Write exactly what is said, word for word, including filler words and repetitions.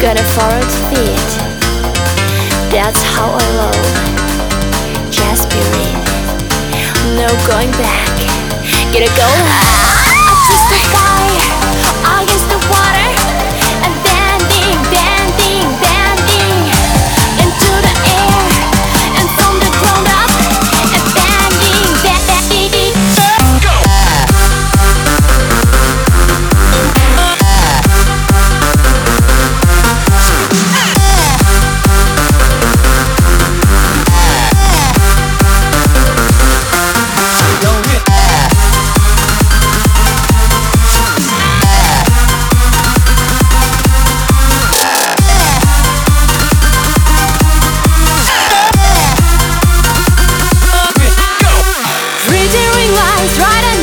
Gonna forward feet. That's how I love. Just spirit, no going back. Gotta go. I just the fire against the water, and bending, bending, bending into the air, and from the ground up, and bending, bending. Go. Right